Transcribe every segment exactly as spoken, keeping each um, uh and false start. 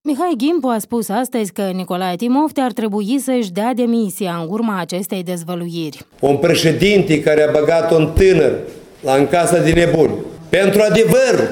Mihai Gimpu a spus astăzi că Nicolae Timofte ar trebui să-și dea demisia în urma acestei dezvăluiri. Un președinte care a băgat un tânăr la în casa de nebuni, pentru adevăr,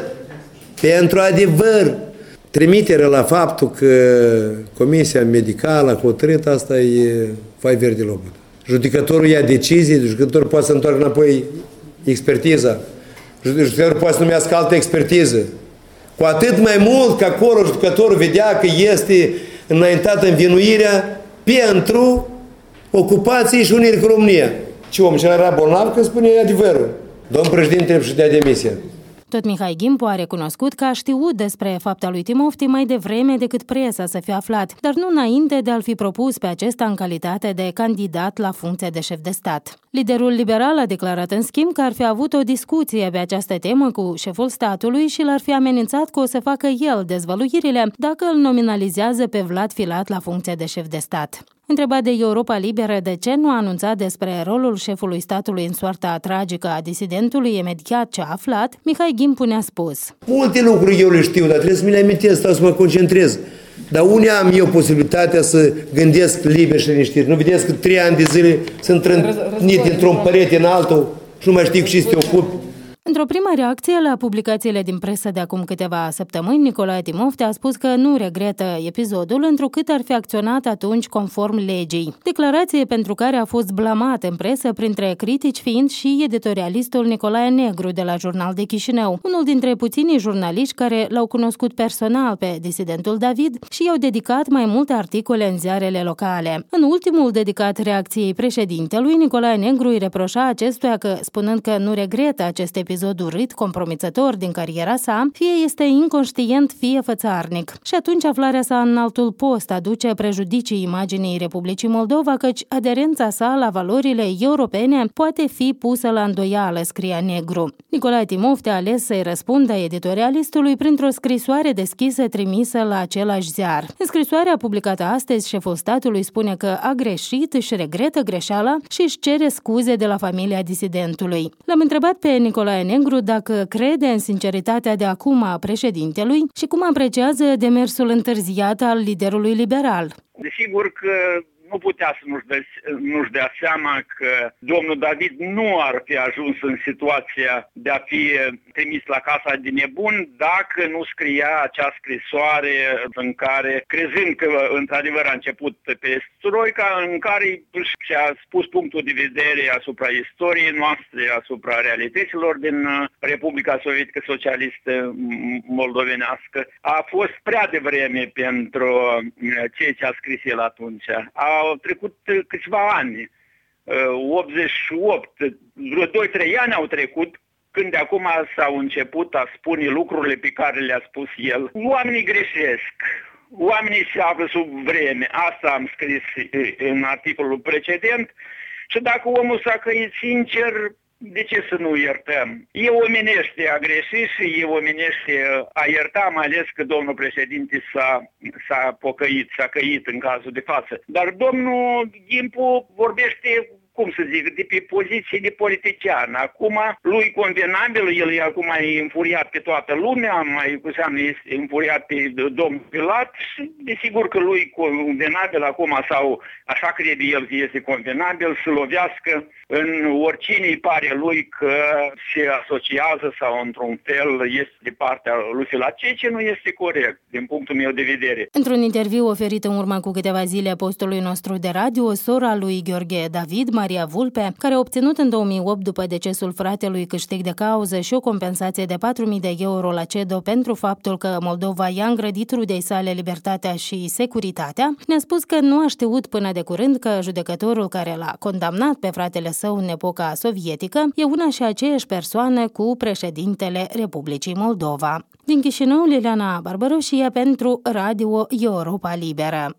pentru adevăr, trimitere la faptul că Comisia Medicală a hotărât, asta e fai verde lobăt. Judecătorul ia decizie, judecătorul poate să întoarcă înapoi expertiza, judecătorul poate să numească altă expertiză. Cu atât mai mult că acolo judecătorul vedea că este înaintată învinuirea pentru ocupație și unire cu România. Ce om, cel era bolnav că spune adevărul. Domnul președinte trebuie să dea demisia. Tot Mihai Gimpu a recunoscut că a știut despre fapta lui Timofte mai devreme decât presa să fi aflat, dar nu înainte de a-l fi propus pe acesta în calitate de candidat la funcție de șef de stat. Liderul liberal a declarat în schimb că ar fi avut o discuție pe această temă cu șeful statului și l-ar fi amenințat că o să facă el dezvăluirile dacă îl nominalizează pe Vlad Filat la funcție de șef de stat. Întrebat de Europa Liberă de ce nu a anunțat despre rolul șefului statului în soarta tragică a disidentului imediat ce a aflat, Mihai Gimpu ne-a spus: multe lucruri eu le știu, dar trebuie să mi le amintesc, stau să mă concentrez. Dar unde am eu posibilitatea să gândesc liber și liniștit? Nu vedeți că trei ani de zile sunt trânit dintr-un perete în altul și nu mai știi cu ce să te ocupi? Într-o primă reacție la publicațiile din presă de acum câteva săptămâni, Nicolae Timofte a spus că nu regretă episodul, întrucât ar fi acționat atunci conform legii. Declarație pentru care a fost blamat în presă, printre critici fiind și editorialistul Nicolae Negru de la Jurnal de Chișinău, unul dintre puținii jurnaliști care l-au cunoscut personal pe disidentul David și i-au dedicat mai multe articole în ziarele locale. În ultimul dedicat reacției președintelui, Nicolae Negru îi reproșa acestuia că, spunând că nu regretă acest episod urât, compromițător din cariera sa, fie este inconștient, fie fățarnic. Și atunci aflarea sa în altul post aduce prejudicii imaginii Republicii Moldova, căci aderența sa la valorile europene poate fi pusă la îndoială, scria Negru. Nicolae Timofte a ales să-i răspundă editorialistului printr-o scrisoare deschisă trimisă la același ziar. În scrisoarea publicată astăzi, șeful statului spune că a greșit, își regretă greșeala și își cere scuze de la familia disidentului. L-am întrebat pe Nicolae Negru dacă crede în sinceritatea de acum a președintelui și cum apreciază demersul întârziat al liderului liberal. Desigur că nu putea să nu-și dea, nu-și dea seama că domnul David nu ar fi ajuns în situația de a fi trimis la casa de nebun dacă nu scria acea scrisoare în care, crezând că într-adevăr a început perestroica, în care și-a spus punctul de vedere asupra istoriei noastre, asupra realităților din Republica Sovietică Socialistă Moldovenească, a fost prea devreme pentru ceea ce a scris el atunci. Au trecut câțiva ani, optzeci și opt, vreo doi trei ani au trecut, când de acum s-au început a spune lucrurile pe care le-a spus el. Oamenii greșesc, oamenii se află sub vreme, asta am scris în articolul precedent, și dacă omul s-a căit sincer, de ce să nu iertăm? E omenește a greșit și e omenește a ierta, mai ales că domnul președinte s-a, s-a pocăit, s-a căit în cazul de față. Dar domnul Gimpu vorbește, cum să zic, de pe poziție de politician. Acum, lui convenabil, el e acum e înfuriat pe toată lumea, mai cu seamnă este înfuriat pe domnul Filat și desigur că lui convenabil acum, sau așa crede el că este convenabil, să lovească în oricine îi pare lui că se asociază sau într-un fel este de partea lui Filat, ceea ce nu este corect din punctul meu de vedere. Într-un interviu oferit în urmă cu câteva zile postului nostru de radio, sora lui Gheorghe David, Maria Vulpe, care a obținut în două mii opt după decesul fratelui câștig de cauză și o compensație de patru mii de euro la CEDO pentru faptul că Moldova i-a îngrădit rudei sale libertatea și securitatea, ne-a spus că nu a știut până de curând că judecătorul care l-a condamnat pe fratele său în epoca sovietică e una și aceeași persoană cu președintele Republicii Moldova. Din Chișinău, Liliana Barbaroșie pentru Radio Europa Liberă.